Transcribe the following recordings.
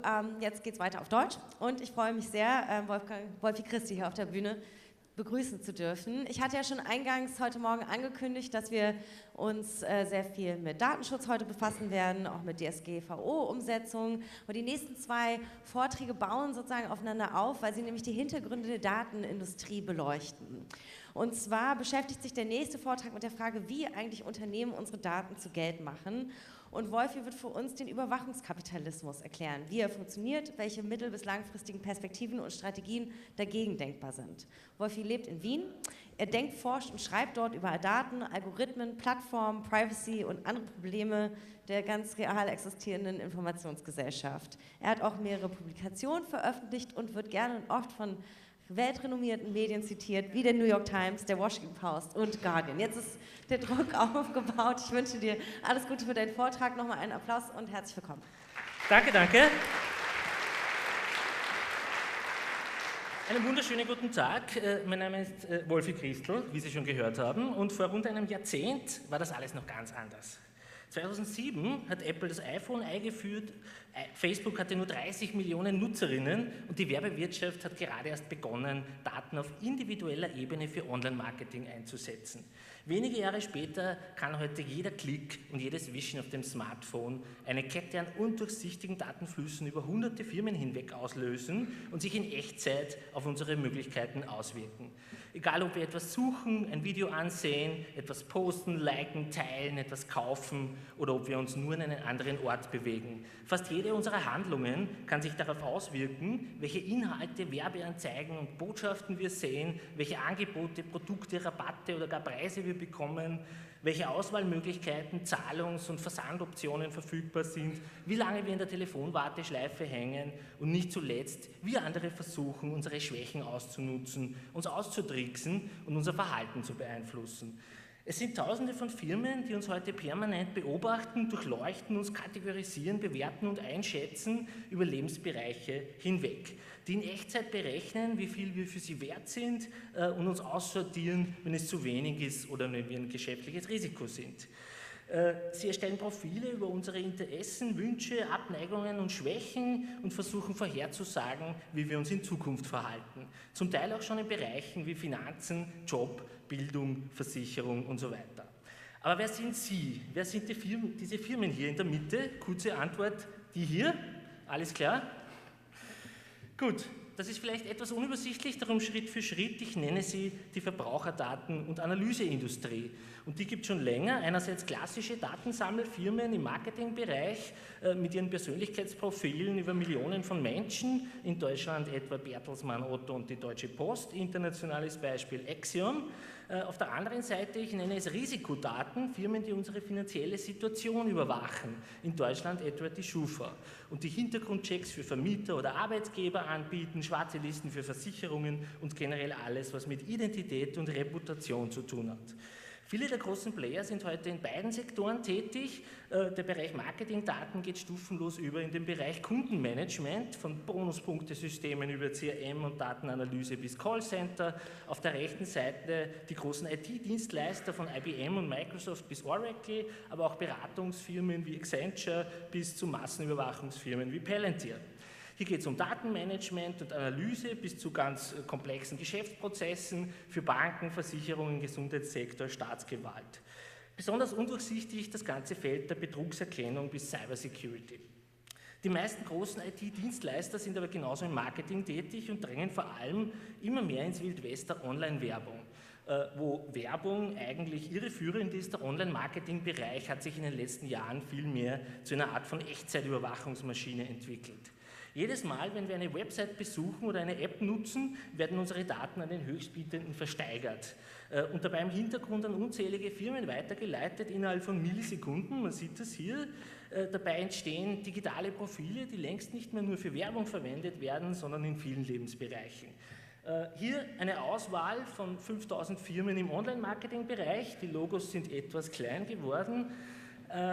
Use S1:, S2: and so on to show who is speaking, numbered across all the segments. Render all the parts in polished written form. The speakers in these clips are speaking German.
S1: Jetzt geht es weiter auf Deutsch und ich freue mich sehr, Wolfi Christi hier auf der Bühne begrüßen zu dürfen. Ich hatte ja schon eingangs heute Morgen angekündigt, dass wir uns sehr viel mit Datenschutz heute befassen werden, auch mit DSGVO-Umsetzung. Und die nächsten zwei Vorträge bauen sozusagen aufeinander auf, weil sie nämlich die Hintergründe der Datenindustrie beleuchten. Und zwar beschäftigt sich der nächste Vortrag mit der Frage, wie eigentlich Unternehmen unsere Daten zu Geld machen. Und Wolfi wird für uns den Überwachungskapitalismus erklären, wie er funktioniert, welche mittel- bis langfristigen Perspektiven und Strategien dagegen denkbar sind. Wolfi lebt in Wien. Er denkt, forscht und schreibt dort über Daten, Algorithmen, Plattformen, Privacy und andere Probleme der ganz real existierenden Informationsgesellschaft. Er hat auch mehrere Publikationen veröffentlicht und wird gerne und oft von weltrenommierten Medien zitiert, wie der New York Times, der Washington Post und Guardian. Jetzt ist der Druck aufgebaut. Ich wünsche dir alles Gute für deinen Vortrag. Nochmal einen Applaus und herzlich willkommen.
S2: Danke, danke. Einen wunderschönen guten Tag. Mein Name ist Wolfi Christl, wie Sie schon gehört haben. Und vor rund einem Jahrzehnt war das alles noch ganz anders. 2007 hat Apple das iPhone eingeführt, Facebook hatte nur 30 Millionen Nutzerinnen und die Werbewirtschaft hat gerade erst begonnen, Daten auf individueller Ebene für Online-Marketing einzusetzen. Wenige Jahre später kann heute jeder Klick und jedes Wischen auf dem Smartphone eine Kette an undurchsichtigen Datenflüssen über hunderte Firmen hinweg auslösen und sich in Echtzeit auf unsere Möglichkeiten auswirken. Egal, ob wir etwas suchen, ein Video ansehen, etwas posten, liken, teilen, etwas kaufen oder ob wir uns nur an einen anderen Ort bewegen. Fast jede unserer Handlungen kann sich darauf auswirken, welche Inhalte, Werbeanzeigen und Botschaften wir sehen, welche Angebote, Produkte, Rabatte oder gar Preise wir bekommen, welche Auswahlmöglichkeiten, Zahlungs- und Versandoptionen verfügbar sind, wie lange wir in der Telefonwarteschleife hängen und nicht zuletzt, wie andere versuchen, unsere Schwächen auszunutzen, uns auszutricksen und unser Verhalten zu beeinflussen. Es sind Tausende von Firmen, die uns heute permanent beobachten, durchleuchten, uns kategorisieren, bewerten und einschätzen über Lebensbereiche hinweg, die in Echtzeit berechnen, wie viel wir für sie wert sind und uns aussortieren, wenn es zu wenig ist oder wenn wir ein geschäftliches Risiko sind. Sie erstellen Profile über unsere Interessen, Wünsche, Abneigungen und Schwächen und versuchen vorherzusagen, wie wir uns in Zukunft verhalten. Zum Teil auch schon in Bereichen wie Finanzen, Job, Bildung, Versicherung und so weiter. Aber wer sind Sie? Wer sind diese Firmen hier in der Mitte? Kurze Antwort, die hier. Alles klar? Gut. Das ist vielleicht etwas unübersichtlich, darum Schritt für Schritt. Ich nenne sie die Verbraucherdaten- und Analyseindustrie. Und die gibt es schon länger. Einerseits klassische Datensammelfirmen im Marketingbereich mit ihren Persönlichkeitsprofilen über Millionen von Menschen. In Deutschland etwa Bertelsmann, Otto und die Deutsche Post. Internationales Beispiel Axiom. Auf der anderen Seite, ich nenne es Risikodaten, Firmen, die unsere finanzielle Situation überwachen. In Deutschland etwa die Schufa. Und die Hintergrundchecks für Vermieter oder Arbeitgeber anbieten, schwarze Listen für Versicherungen und generell alles, was mit Identität und Reputation zu tun hat. Viele der großen Player sind heute in beiden Sektoren tätig. Der Bereich Marketingdaten geht stufenlos über in den Bereich Kundenmanagement, von Bonuspunktesystemen über CRM und Datenanalyse bis Callcenter. Auf der rechten Seite die großen IT-Dienstleister von IBM und Microsoft bis Oracle, aber auch Beratungsfirmen wie Accenture bis zu Massenüberwachungsfirmen wie Palantir. Hier geht es um Datenmanagement und Analyse bis zu ganz komplexen Geschäftsprozessen für Banken, Versicherungen, Gesundheitssektor, Staatsgewalt. Besonders undurchsichtig das ganze Feld der Betrugserkennung bis Cybersecurity. Die meisten großen IT-Dienstleister sind aber genauso im Marketing tätig und drängen vor allem immer mehr ins Wildwest der Online-Werbung. Wo Werbung eigentlich irreführend ist, der Online-Marketing-Bereich hat sich in den letzten Jahren viel mehr zu einer Art von Echtzeitüberwachungsmaschine entwickelt. Jedes Mal, wenn wir eine Website besuchen oder eine App nutzen, werden unsere Daten an den Höchstbietenden versteigert und dabei im Hintergrund an unzählige Firmen weitergeleitet innerhalb von Millisekunden. Man sieht das hier. Dabei entstehen digitale Profile, die längst nicht mehr nur für Werbung verwendet werden, sondern in vielen Lebensbereichen. Hier eine Auswahl von 5000 Firmen im Online-Marketing-Bereich. Die Logos sind etwas klein geworden.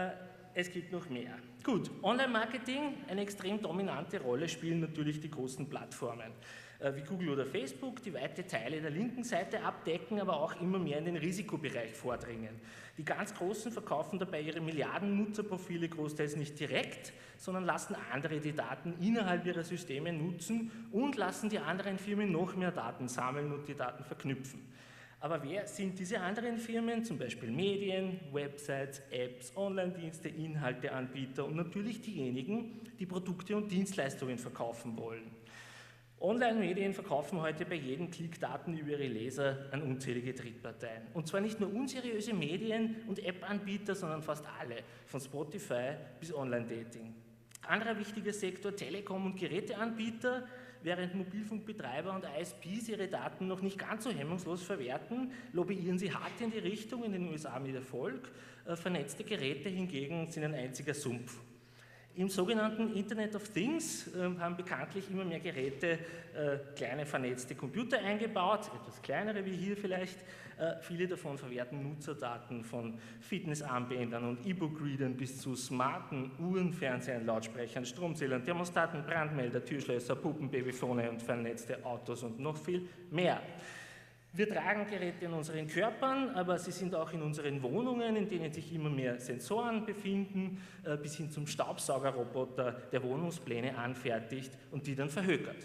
S2: es gibt noch mehr. Gut, Online-Marketing, eine extrem dominante Rolle spielen natürlich die großen Plattformen wie Google oder Facebook, die weite Teile der linken Seite abdecken, aber auch immer mehr in den Risikobereich vordringen. Die ganz Großen verkaufen dabei ihre Milliarden Nutzerprofile großteils nicht direkt, sondern lassen andere die Daten innerhalb ihrer Systeme nutzen und lassen die anderen Firmen noch mehr Daten sammeln und die Daten verknüpfen. Aber wer sind diese anderen Firmen? Zum Beispiel Medien, Websites, Apps, Online-Dienste, Inhalteanbieter und natürlich diejenigen, die Produkte und Dienstleistungen verkaufen wollen. Online-Medien verkaufen heute bei jedem Klick Daten über ihre Leser an unzählige Drittparteien. Und zwar nicht nur unseriöse Medien und App-Anbieter, sondern fast alle, von Spotify bis Online-Dating. Anderer wichtiger Sektor, Telekom- und Geräteanbieter. Während Mobilfunkbetreiber und ISPs ihre Daten noch nicht ganz so hemmungslos verwerten, lobbyieren sie hart in die Richtung, in den USA mit Erfolg. Vernetzte Geräte hingegen sind ein einziger Sumpf. Im sogenannten Internet of Things haben bekanntlich immer mehr Geräte kleine vernetzte Computer eingebaut, etwas kleinere wie hier vielleicht. Viele davon verwerten Nutzerdaten von Fitnessarmbändern und E-Book-Readern bis zu smarten Uhren, Fernsehern, Lautsprechern, Stromzählern, Thermostaten, Brandmelder, Türschlösser, Puppen, Babyphone und vernetzte Autos und noch viel mehr. Wir tragen Geräte in unseren Körpern, aber sie sind auch in unseren Wohnungen, in denen sich immer mehr Sensoren befinden, bis hin zum Staubsaugerroboter, der Wohnungspläne anfertigt und die dann verhökert.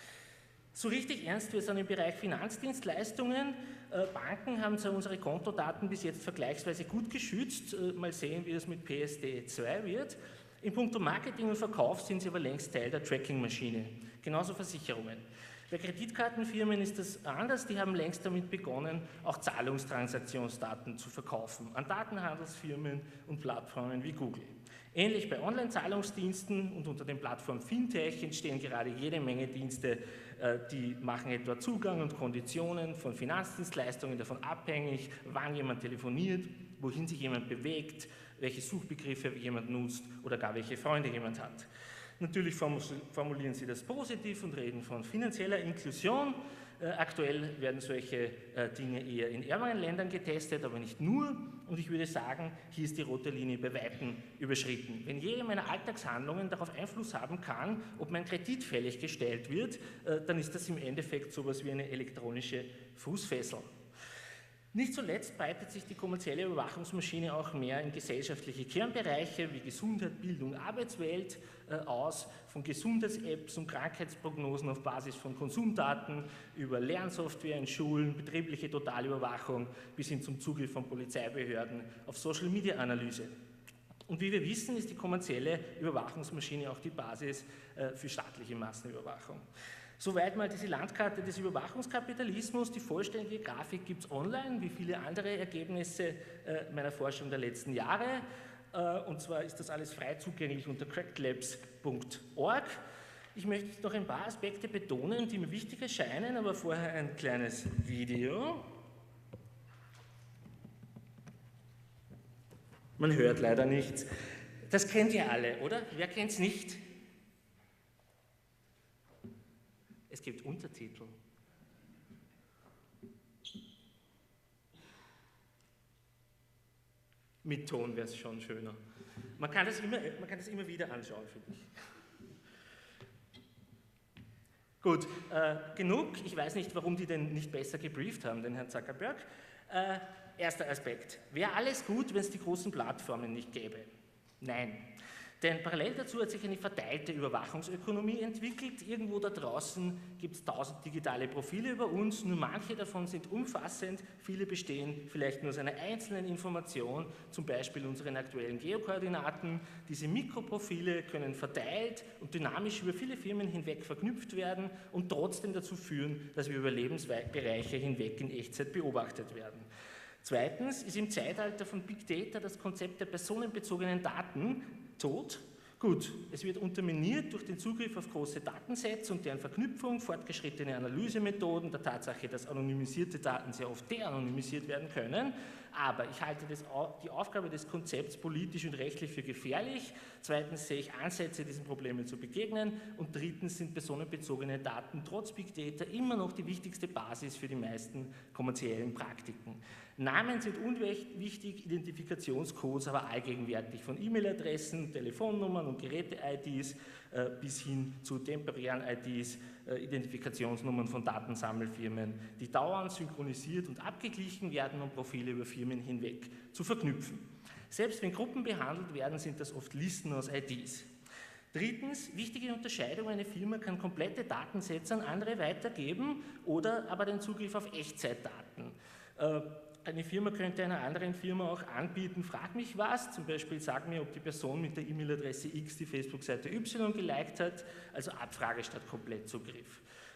S2: So richtig ernst wird es im Bereich Finanzdienstleistungen. Banken haben zwar unsere Kontodaten bis jetzt vergleichsweise gut geschützt, mal sehen, wie es mit PSD2 wird. In puncto Marketing und Verkauf sind sie aber längst Teil der Tracking-Maschine, genauso Versicherungen. Bei Kreditkartenfirmen ist das anders, die haben längst damit begonnen, auch Zahlungstransaktionsdaten zu verkaufen an Datenhandelsfirmen und Plattformen wie Google. Ähnlich bei Online-Zahlungsdiensten und unter den Plattformen Fintech entstehen gerade jede Menge Dienste, die machen etwa Zugang und Konditionen von Finanzdienstleistungen davon abhängig, wann jemand telefoniert, wohin sich jemand bewegt, welche Suchbegriffe jemand nutzt oder gar welche Freunde jemand hat. Natürlich formulieren sie das positiv und reden von finanzieller Inklusion. Aktuell werden solche Dinge eher in ärmeren Ländern getestet, aber nicht nur. Und ich würde sagen, hier ist die rote Linie bei Weitem überschritten. Wenn jede meiner Alltagshandlungen darauf Einfluss haben kann, ob mein Kredit fällig gestellt wird, dann ist das im Endeffekt so etwas wie eine elektronische Fußfessel. Nicht zuletzt breitet sich die kommerzielle Überwachungsmaschine auch mehr in gesellschaftliche Kernbereiche wie Gesundheit, Bildung, Arbeitswelt aus, von Gesundheits-Apps und Krankheitsprognosen auf Basis von Konsumdaten über Lernsoftware in Schulen, betriebliche Totalüberwachung bis hin zum Zugriff von Polizeibehörden auf Social-Media-Analyse. Und wie wir wissen, ist die kommerzielle Überwachungsmaschine auch die Basis für staatliche Massenüberwachung. Soweit mal diese Landkarte des Überwachungskapitalismus. Die vollständige Grafik gibt es online, wie viele andere Ergebnisse meiner Forschung der letzten Jahre. Und zwar ist das alles frei zugänglich unter crackedlabs.org. Ich möchte noch ein paar Aspekte betonen, die mir wichtig erscheinen, aber vorher ein kleines Video. Man hört leider nichts. Das kennt ihr alle, oder? Wer kennt es nicht? Es gibt Untertitel. Mit Ton wäre es schon schöner. Man kann das immer wieder anschauen, finde ich. Gut, genug. Ich weiß nicht, warum die denn nicht besser gebrieft haben, den Herrn Zuckerberg. Erster Aspekt. Wäre alles gut, wenn es die großen Plattformen nicht gäbe? Nein. Denn parallel dazu hat sich eine verteilte Überwachungsökonomie entwickelt. Irgendwo da draußen gibt es 1000 digitale Profile über uns, nur manche davon sind umfassend, viele bestehen vielleicht nur aus einer einzelnen Information, zum Beispiel unseren aktuellen Geokoordinaten. Diese Mikroprofile können verteilt und dynamisch über viele Firmen hinweg verknüpft werden und trotzdem dazu führen, dass wir über Lebensbereiche hinweg in Echtzeit beobachtet werden. Zweitens ist im Zeitalter von Big Data das Konzept der personenbezogenen Daten tot. Gut, es wird unterminiert durch den Zugriff auf große Datensätze und deren Verknüpfung, fortgeschrittene Analysemethoden, der Tatsache, dass anonymisierte Daten sehr oft de-anonymisiert werden können. Aber ich halte die Aufgabe des Konzepts politisch und rechtlich für gefährlich. Zweitens sehe ich Ansätze, diesen Problemen zu begegnen. Und drittens sind personenbezogene Daten trotz Big Data immer noch die wichtigste Basis für die meisten kommerziellen Praktiken. Namen sind unwichtig, Identifikationscodes aber allgegenwärtig, von E-Mail-Adressen, Telefonnummern und Geräte-IDs bis hin zu temporären IDs, Identifikationsnummern von Datensammelfirmen, die dauernd synchronisiert und abgeglichen werden, um Profile über Firmen hinweg zu verknüpfen. Selbst wenn Gruppen behandelt werden, sind das oft Listen aus IDs. Drittens, wichtige Unterscheidung, eine Firma kann komplette Datensätze an andere weitergeben oder aber den Zugriff auf Echtzeitdaten. Eine Firma könnte einer anderen Firma auch anbieten, frag mich was, zum Beispiel sag mir, ob die Person mit der E-Mail-Adresse X die Facebook-Seite Y geliked hat, also Abfrage statt Komplettzugriff.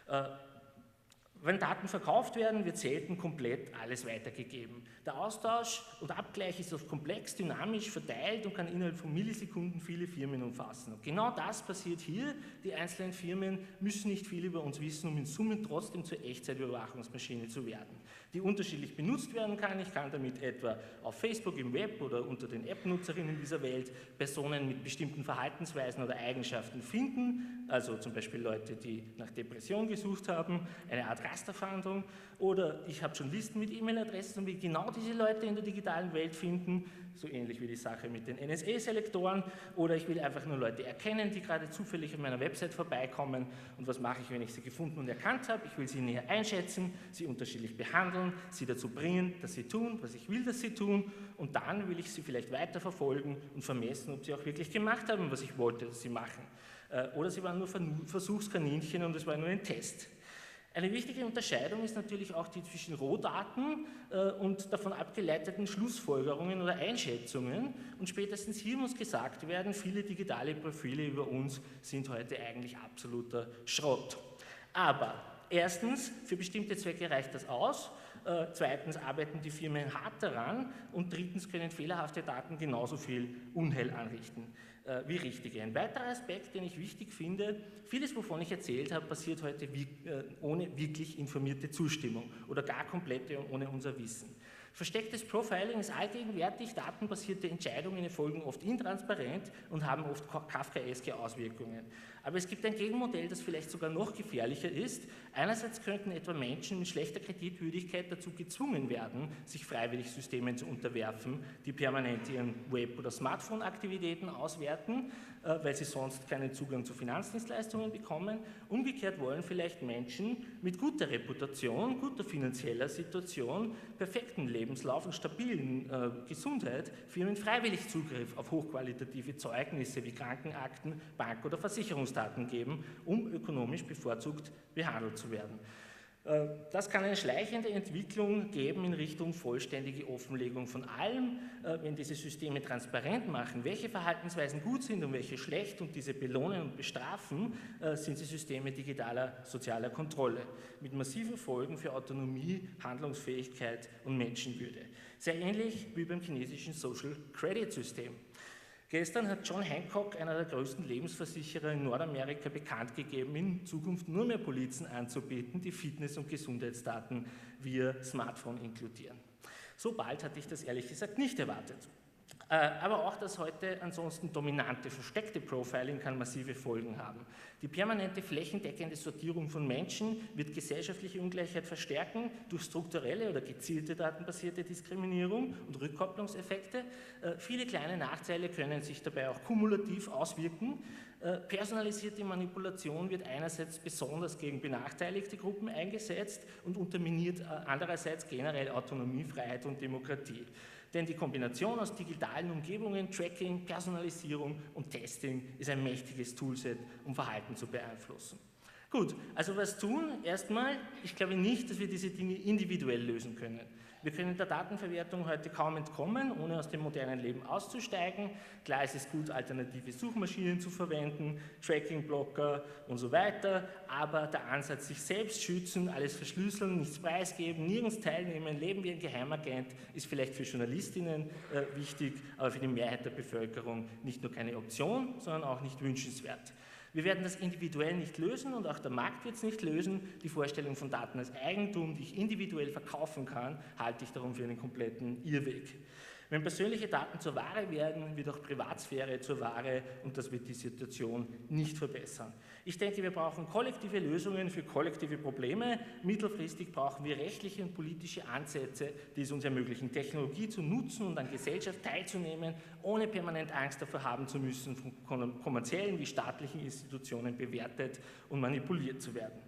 S2: Wenn Daten verkauft werden, wird selten komplett alles weitergegeben. Der Austausch und Abgleich ist oft komplex, dynamisch, verteilt und kann innerhalb von Millisekunden viele Firmen umfassen. Und genau das passiert hier. Die einzelnen Firmen müssen nicht viel über uns wissen, um in Summe trotzdem zur Echtzeitüberwachungsmaschine zu werden, die unterschiedlich benutzt werden kann. Ich kann damit etwa auf Facebook, im Web oder unter den App-Nutzerinnen dieser Welt Personen mit bestimmten Verhaltensweisen oder Eigenschaften finden, also zum Beispiel Leute, die nach Depression gesucht haben, eine Art Rasterfahndung, oder ich habe schon Listen mit E-Mail-Adressen und will genau diese Leute in der digitalen Welt finden, so ähnlich wie die Sache mit den NSA-Selektoren, oder ich will einfach nur Leute erkennen, die gerade zufällig auf meiner Website vorbeikommen, und was mache ich, wenn ich sie gefunden und erkannt habe? Ich will sie näher einschätzen, sie unterschiedlich behandeln, sie dazu bringen, dass sie tun, was ich will, dass sie tun, und dann will ich sie vielleicht weiterverfolgen und vermessen, ob sie auch wirklich gemacht haben, was ich wollte, dass sie machen. Oder sie waren nur Versuchskaninchen und es war nur ein Test. Eine wichtige Unterscheidung ist natürlich auch die zwischen Rohdaten und davon abgeleiteten Schlussfolgerungen oder Einschätzungen. Und spätestens hier muss gesagt werden, viele digitale Profile über uns sind heute eigentlich absoluter Schrott. Aber erstens, für bestimmte Zwecke reicht das aus. Zweitens arbeiten die Firmen hart daran. Und drittens können fehlerhafte Daten genauso viel Unheil anrichten wie richtige. Ein weiterer Aspekt, den ich wichtig finde, vieles, wovon ich erzählt habe, passiert heute ohne wirklich informierte Zustimmung oder gar komplette und ohne unser Wissen. Verstecktes Profiling ist allgegenwärtig, datenbasierte Entscheidungen erfolgen oft intransparent und haben oft kafkaeske Auswirkungen. Aber es gibt ein Gegenmodell, das vielleicht sogar noch gefährlicher ist. Einerseits könnten etwa Menschen mit schlechter Kreditwürdigkeit dazu gezwungen werden, sich freiwillig Systemen zu unterwerfen, die permanent ihren Web- oder Smartphone-Aktivitäten auswerten, weil sie sonst keinen Zugang zu Finanzdienstleistungen bekommen. Umgekehrt wollen vielleicht Menschen mit guter Reputation, guter finanzieller Situation, perfekten Lebenslauf und stabilen Gesundheit Firmen freiwillig Zugriff auf hochqualitative Zeugnisse wie Krankenakten, Bank- oder Versicherungsdaten geben, um ökonomisch bevorzugt behandelt zu werden. Das kann eine schleichende Entwicklung geben in Richtung vollständige Offenlegung von allem, wenn diese Systeme transparent machen, welche Verhaltensweisen gut sind und welche schlecht und diese belohnen und bestrafen, sind sie Systeme digitaler sozialer Kontrolle mit massiven Folgen für Autonomie, Handlungsfähigkeit und Menschenwürde. Sehr ähnlich wie beim chinesischen Social Credit System. Gestern hat John Hancock, einer der größten Lebensversicherer in Nordamerika, bekannt gegeben, in Zukunft nur mehr Polizen anzubieten, die Fitness- und Gesundheitsdaten via Smartphone inkludieren. So bald hatte ich das ehrlich gesagt nicht erwartet. Aber auch das heute ansonsten dominante, versteckte Profiling kann massive Folgen haben. Die permanente flächendeckende Sortierung von Menschen wird gesellschaftliche Ungleichheit verstärken durch strukturelle oder gezielte datenbasierte Diskriminierung und Rückkopplungseffekte. Viele kleine Nachteile können sich dabei auch kumulativ auswirken. Personalisierte Manipulation wird einerseits besonders gegen benachteiligte Gruppen eingesetzt und unterminiert andererseits generell Autonomie, Freiheit und Demokratie. Denn die Kombination aus digitalen Umgebungen, Tracking, Personalisierung und Testing ist ein mächtiges Toolset, um Verhalten zu beeinflussen. Gut, also was tun? Erstmal, ich glaube nicht, dass wir diese Dinge individuell lösen können. Wir können der Datenverwertung heute kaum entkommen, ohne aus dem modernen Leben auszusteigen. Klar, es ist gut, alternative Suchmaschinen zu verwenden, Tracking-Blocker und so weiter, aber der Ansatz, sich selbst schützen, alles verschlüsseln, nichts preisgeben, nirgends teilnehmen, leben wie ein Geheimagent, ist vielleicht für Journalistinnen wichtig, aber für die Mehrheit der Bevölkerung nicht nur keine Option, sondern auch nicht wünschenswert. Wir werden das individuell nicht lösen und auch der Markt wird es nicht lösen. Die Vorstellung von Daten als Eigentum, die ich individuell verkaufen kann, halte ich darum für einen kompletten Irrweg. Wenn persönliche Daten zur Ware werden, wird auch Privatsphäre zur Ware und das wird die Situation nicht verbessern. Ich denke, wir brauchen kollektive Lösungen für kollektive Probleme. Mittelfristig brauchen wir rechtliche und politische Ansätze, die es uns ermöglichen, Technologie zu nutzen und an Gesellschaft teilzunehmen, ohne permanent Angst davor haben zu müssen, von kommerziellen wie staatlichen Institutionen bewertet und manipuliert zu werden.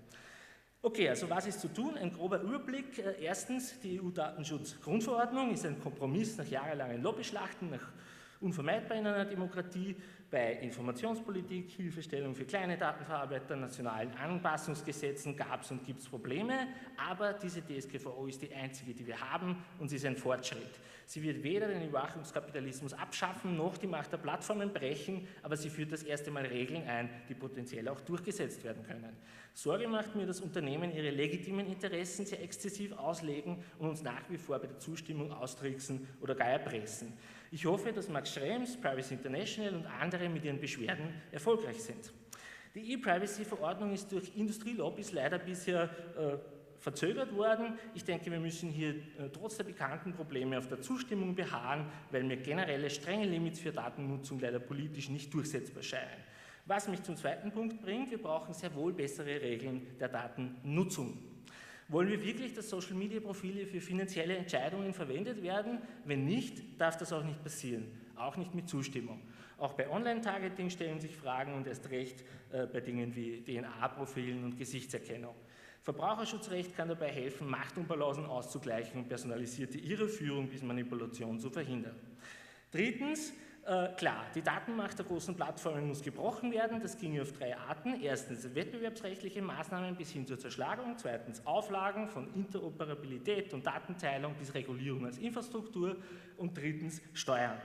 S2: Okay, also was ist zu tun? Ein grober Überblick. Erstens, die EU-Datenschutz-Grundverordnung ist ein Kompromiss nach jahrelangen Lobbyschlachten, unvermeidbar in einer Demokratie. Bei Informationspolitik, Hilfestellung für kleine Datenverarbeiter, nationalen Anpassungsgesetzen gab es und gibt es Probleme, aber diese DSGVO ist die einzige, die wir haben und sie ist ein Fortschritt. Sie wird weder den Überwachungskapitalismus abschaffen, noch die Macht der Plattformen brechen, aber sie führt das erste Mal Regeln ein, die potenziell auch durchgesetzt werden können. Sorge macht mir, dass Unternehmen ihre legitimen Interessen sehr exzessiv auslegen und uns nach wie vor bei der Zustimmung austricksen oder gar erpressen. Ich hoffe, dass Max Schrems, Privacy International und andere mit ihren Beschwerden erfolgreich sind. Die E-Privacy-Verordnung ist durch Industrielobbys leider bisher verzögert worden. Ich denke, wir müssen hier trotz der bekannten Probleme auf der Zustimmung beharren, weil mir generelle strenge Limits für Datennutzung leider politisch nicht durchsetzbar scheinen. Was mich zum zweiten Punkt bringt, wir brauchen sehr wohl bessere Regeln der Datennutzung. Wollen wir wirklich, dass Social-Media-Profile für finanzielle Entscheidungen verwendet werden? Wenn nicht, darf das auch nicht passieren, auch nicht mit Zustimmung. Auch bei Online-Targeting stellen sich Fragen und erst recht bei Dingen wie DNA-Profilen und Gesichtserkennung. Verbraucherschutzrecht kann dabei helfen, Machtunbalancen auszugleichen und personalisierte Irreführung bis Manipulation zu verhindern. Drittens, klar, die Datenmacht der großen Plattformen muss gebrochen werden. Das ginge auf 3 Arten. Erstens wettbewerbsrechtliche Maßnahmen bis hin zur Zerschlagung. Zweitens Auflagen von Interoperabilität und Datenteilung bis Regulierung als Infrastruktur. Und drittens Steuern.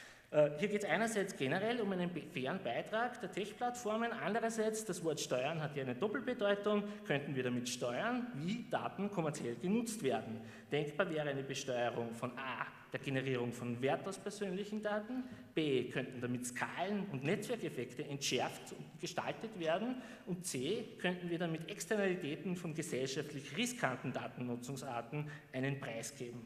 S2: Hier geht es einerseits generell um einen fairen Beitrag der Tech-Plattformen, andererseits, das Wort Steuern hat ja eine Doppelbedeutung, könnten wir damit steuern, wie Daten kommerziell genutzt werden. Denkbar wäre eine Besteuerung von A, der Generierung von Wert aus persönlichen Daten, B, könnten damit Skalen- und Netzwerkeffekte entschärft und gestaltet werden und C, könnten wir damit Externalitäten von gesellschaftlich riskanten Datennutzungsarten einen Preis geben.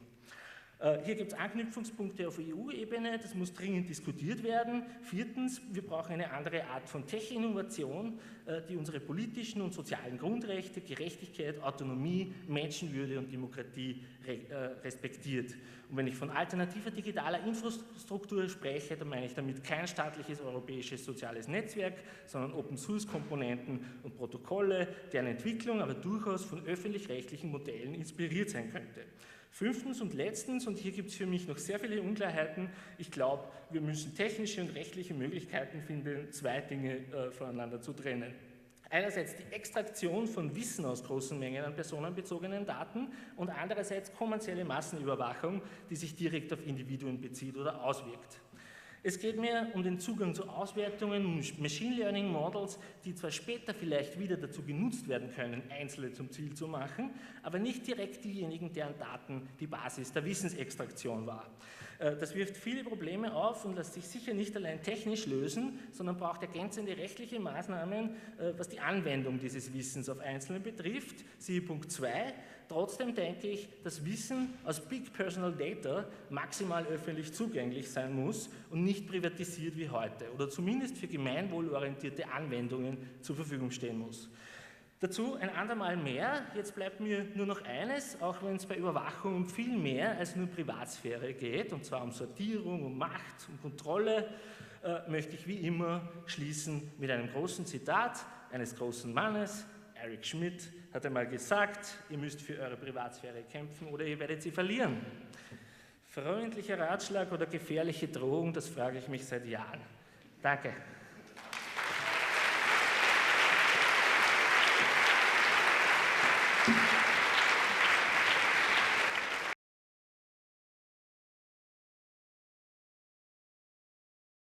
S2: Hier gibt es Anknüpfungspunkte auf EU-Ebene, das muss dringend diskutiert werden. Viertens, wir brauchen eine andere Art von Tech-Innovation, die unsere politischen und sozialen Grundrechte, Gerechtigkeit, Autonomie, Menschenwürde und Demokratie respektiert. Und wenn ich von alternativer digitaler Infrastruktur spreche, dann meine ich damit kein staatliches europäisches soziales Netzwerk, sondern Open-Source-Komponenten und Protokolle, deren Entwicklung aber durchaus von öffentlich-rechtlichen Modellen inspiriert sein könnte. Fünftens und letztens, und hier gibt es für mich noch sehr viele Unklarheiten, ich glaube, wir müssen technische und rechtliche Möglichkeiten finden, 2 Dinge voneinander zu trennen. Einerseits die Extraktion von Wissen aus großen Mengen an personenbezogenen Daten und andererseits kommerzielle Massenüberwachung, die sich direkt auf Individuen bezieht oder auswirkt. Es geht mir um den Zugang zu Auswertungen, um Machine Learning Models, die zwar später vielleicht wieder dazu genutzt werden können, Einzelne zum Ziel zu machen, aber nicht direkt diejenigen, deren Daten die Basis der Wissensextraktion war. Das wirft viele Probleme auf und lässt sich sicher nicht allein technisch lösen, sondern braucht ergänzende rechtliche Maßnahmen, was die Anwendung dieses Wissens auf Einzelne betrifft. Siehe Punkt 2. Trotzdem denke ich, dass Wissen aus Big Personal Data maximal öffentlich zugänglich sein muss und nicht privatisiert wie heute oder zumindest für gemeinwohlorientierte Anwendungen zur Verfügung stehen muss. Dazu ein andermal mehr. Jetzt bleibt mir nur noch eines, auch wenn es bei Überwachung um viel mehr als nur Privatsphäre geht, und zwar um Sortierung, um Macht, um Kontrolle, möchte ich wie immer schließen mit einem großen Zitat eines großen Mannes. Eric Schmidt hat einmal gesagt, ihr müsst für eure Privatsphäre kämpfen oder ihr werdet sie verlieren. Freundlicher Ratschlag oder gefährliche Drohung, das frage ich mich seit Jahren. Danke.